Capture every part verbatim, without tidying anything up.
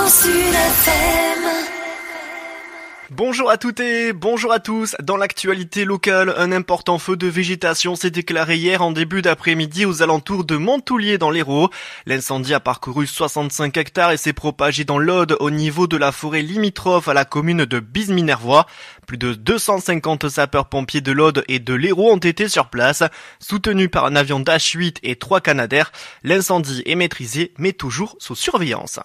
Grand Sud F M. Bonjour à toutes et bonjour à tous. Dans l'actualité locale, un important feu de végétation s'est déclaré hier en début d'après-midi aux alentours de Montoulier dans l'Hérault. L'incendie a parcouru soixante-cinq hectares et s'est propagé dans l'Aude au niveau de la forêt limitrophe à la commune de Bise-Minervois. Plus de deux cent cinquante sapeurs-pompiers de l'Aude et de l'Hérault ont été sur place. Soutenus par un avion Dash huit et trois Canadair, l'incendie est maîtrisé mais toujours sous surveillance.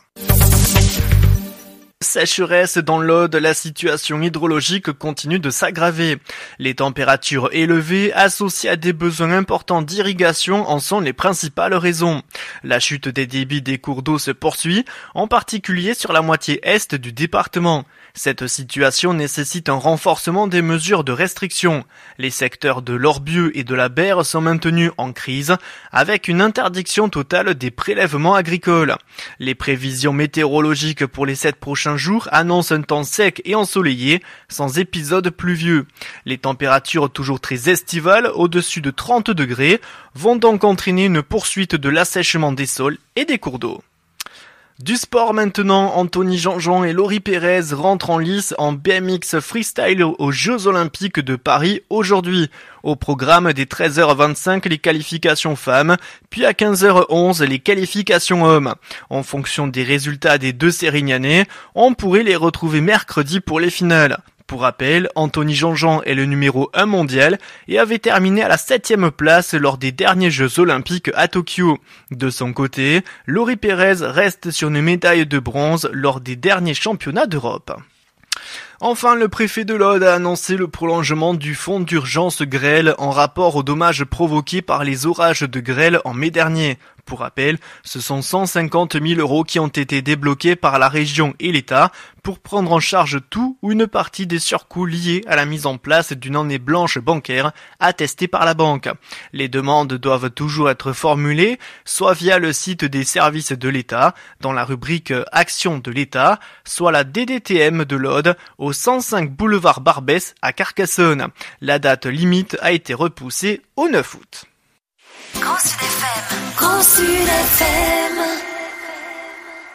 Sécheresse dans l'Aude, la situation hydrologique continue de s'aggraver. Les températures élevées associées à des besoins importants d'irrigation en sont les principales raisons. La chute des débits des cours d'eau se poursuit, en particulier sur la moitié est du département. Cette situation nécessite un renforcement des mesures de restriction. Les secteurs de l'Orbieu et de la Berre sont maintenus en crise, avec une interdiction totale des prélèvements agricoles. Les prévisions météorologiques pour les sept prochains jours annoncent un temps sec et ensoleillé, sans épisodes pluvieux. Les températures toujours très estivales, au-dessus de trente degrés, vont donc entraîner une poursuite de l'assèchement des sols et des cours d'eau. Du sport maintenant, Anthony Jean-Jean et Laurie Pérez rentrent en lice en B M X freestyle aux Jeux Olympiques de Paris aujourd'hui. Au programme des treize heures vingt-cinq les qualifications femmes, puis à quinze heures onze les qualifications hommes. En fonction des résultats des deux Sérignanais, on pourrait les retrouver mercredi pour les finales. Pour rappel, Anthony Jean-Jean est le numéro un mondial et avait terminé à la septième place lors des derniers Jeux Olympiques à Tokyo. De son côté, Laurie Pérez reste sur une médaille de bronze lors des derniers championnats d'Europe. Enfin, le préfet de l'Aude a annoncé le prolongement du fonds d'urgence grêle en rapport aux dommages provoqués par les orages de grêle en mai dernier. Pour rappel, ce sont cent cinquante mille euros qui ont été débloqués par la région et l'État pour prendre en charge tout ou une partie des surcoûts liés à la mise en place d'une année blanche bancaire attestée par la banque. Les demandes doivent toujours être formulées, soit via le site des services de l'État, dans la rubrique Action de l'État, soit la D D T M de l'Aude, au cent cinq boulevard Barbès à Carcassonne. La date limite a été repoussée au neuf août. Grand Sud F M. Grand Sud F M.